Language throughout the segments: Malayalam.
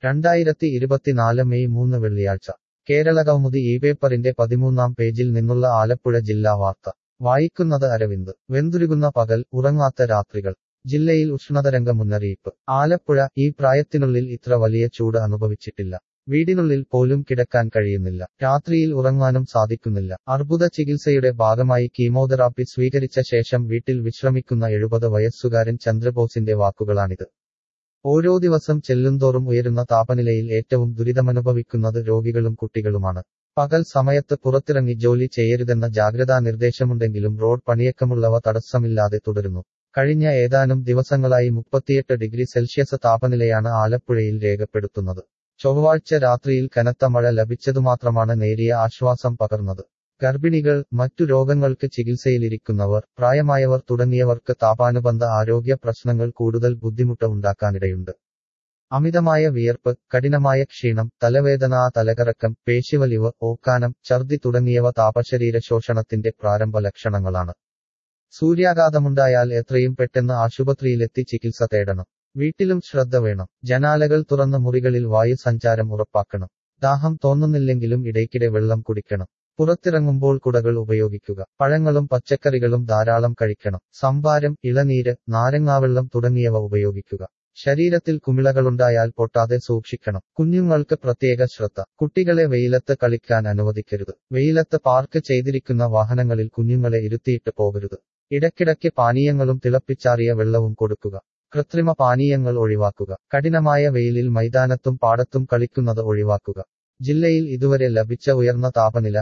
2024 മെയ് 3 വെള്ളിയാഴ്ച കേരളകൗമുദി ഈ പേപ്പറിന്റെ 13-ാം പേജിൽ നിന്നുള്ള ആലപ്പുഴ ജില്ലാ വാർത്ത വായിക്കുന്നത് അരവിന്ദ്. വെന്തുരുകുന്ന പകൽ, ഉറങ്ങാത്ത രാത്രികൾ. ജില്ലയിൽ ഉഷ്ണതരംഗ മുന്നറിയിപ്പ്. ആലപ്പുഴ ഈ പ്രായത്തിനുള്ളിൽ ഇത്ര വലിയ ചൂട് അനുഭവിച്ചിട്ടില്ല. വീടിനുള്ളിൽ പോലും കിടക്കാൻ കഴിയുന്നില്ല. രാത്രിയിൽ ഉറങ്ങാനും സാധിക്കുന്നില്ല. അർബുദ ചികിത്സയുടെ ഭാഗമായി കീമോതെറാപ്പി സ്വീകരിച്ച ശേഷം വീട്ടിൽ വിശ്രമിക്കുന്ന 70 വയസ്സുകാരൻ ചന്ദ്രബോസിന്റെ വാക്കുകളാണിത്. ഓരോ ദിവസം ചെല്ലുന്തോറും ഉയരുന്ന താപനിലയിൽ ഏറ്റവും ദുരിതമനുഭവിക്കുന്നത് രോഗികളും കുട്ടികളുമാണ്. പകൽ സമയത്ത് പുറത്തിറങ്ങി ജോലി ചെയ്യരുതെന്ന ജാഗ്രതാ നിർദ്ദേശമുണ്ടെങ്കിലും റോഡ് പണിയക്കമുള്ളവ തടസ്സമില്ലാതെ തുടരുന്നു. കഴിഞ്ഞ ഏതാനും ദിവസങ്ങളായി 38 ഡിഗ്രി സെൽഷ്യസ് താപനിലയാണ് ആലപ്പുഴയിൽ രേഖപ്പെടുത്തുന്നത്. ചൊവ്വാഴ്ച രാത്രിയിൽ കനത്ത മഴ ലഭിച്ചതുമാത്രമാണ് നേരിയ ആശ്വാസം പകർന്നത്. ഗർഭിണികൾ, മറ്റു രോഗങ്ങൾക്ക് ചികിത്സയിലിരിക്കുന്നവർ, പ്രായമായവർ തുടങ്ങിയവർക്ക് താപാനുബന്ധ ആരോഗ്യ പ്രശ്നങ്ങൾ കൂടുതൽ ബുദ്ധിമുട്ട് ഉണ്ടാക്കാനിടയുണ്ട്. അമിതമായ വിയർപ്പ്, കഠിനമായ ക്ഷീണം, തലവേദന, തലകറക്കം, പേശിവലിവ്, ഓക്കാനം, ഛർദി തുടങ്ങിയവ താപശരീര ശോഷണത്തിന്റെ പ്രാരംഭ ലക്ഷണങ്ങളാണ്. സൂര്യാഘാതമുണ്ടായാൽ എത്രയും പെട്ടെന്ന് ആശുപത്രിയിലെത്തി ചികിത്സ തേടണം. വീട്ടിലും ശ്രദ്ധ വേണം. ജനാലകൾ തുറന്ന മുറികളിൽ വായു സഞ്ചാരം ഉറപ്പാക്കണം. ദാഹം തോന്നുന്നില്ലെങ്കിലും ഇടയ്ക്കിടെ വെള്ളം കുടിക്കണം. പുറത്തിറങ്ങുമ്പോൾ കുടകൾ ഉപയോഗിക്കുക. പഴങ്ങളും പച്ചക്കറികളും ധാരാളം കഴിക്കണം. സംഭാരം, ഇളനീര്, നാരങ്ങാവെള്ളം തുടങ്ങിയവ ഉപയോഗിക്കുക. ശരീരത്തിൽ കുമിളകളുണ്ടായാൽ പൊട്ടാതെ സൂക്ഷിക്കണം. കുഞ്ഞുങ്ങൾക്ക് പ്രത്യേക ശ്രദ്ധ. കുട്ടികളെ വെയിലത്ത് കളിക്കാൻ അനുവദിക്കരുത്. വെയിലത്ത് പാർക്ക് ചെയ്തിരിക്കുന്ന വാഹനങ്ങളിൽ കുഞ്ഞുങ്ങളെ ഇരുത്തിയിട്ട് പോകരുത്. ഇടയ്ക്കിടയ്ക്ക് പാനീയങ്ങളും തിളപ്പിച്ചാറിയ വെള്ളവും കൊടുക്കുക. കൃത്രിമ പാനീയങ്ങൾ ഒഴിവാക്കുക. കഠിനമായ വെയിലിൽ മൈതാനത്തും പാടത്തും കളിക്കുന്നത് ഒഴിവാക്കുക. ജില്ലയിൽ ഇതുവരെ ലഭിച്ച ഉയർന്ന താപനില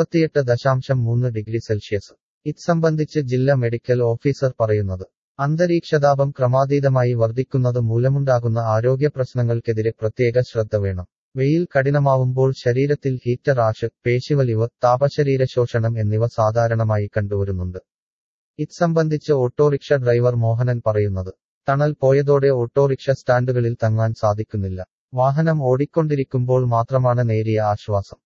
38.3 ഡിഗ്രി സെൽഷ്യസ്. ഇത്സംബന്ധിച്ച് ജില്ലാ മെഡിക്കൽ ഓഫീസർ പറയുന്നത്, അന്തരീക്ഷതാപം ക്രമാതീതമായി വർദ്ധിക്കുന്നത് മൂലമുണ്ടാകുന്ന ആരോഗ്യ പ്രശ്നങ്ങൾക്കെതിരെ പ്രത്യേക ശ്രദ്ധ വേണം. വെയിൽ കഠിനമാവുമ്പോൾ ശരീരത്തിൽ ഹീറ്റ് റാഷ്, പേശിവലിവ്, താപശരീര ശോഷണം എന്നിവ സാധാരണമായി കണ്ടുവരുന്നുണ്ട്. ഇത്സംബന്ധിച്ച് ഓട്ടോറിക്ഷ ഡ്രൈവർ മോഹനൻ പറയുന്നത്, തണൽ പോയതോടെ ഓട്ടോറിക്ഷ സ്റ്റാൻഡുകളിൽ തങ്ങാൻ സാധിക്കുന്നില്ല. വാഹനം ഓടിക്കൊണ്ടിരിക്കുമ്പോൾ മാത്രമാണ് നേരിയ ആശ്വാസം.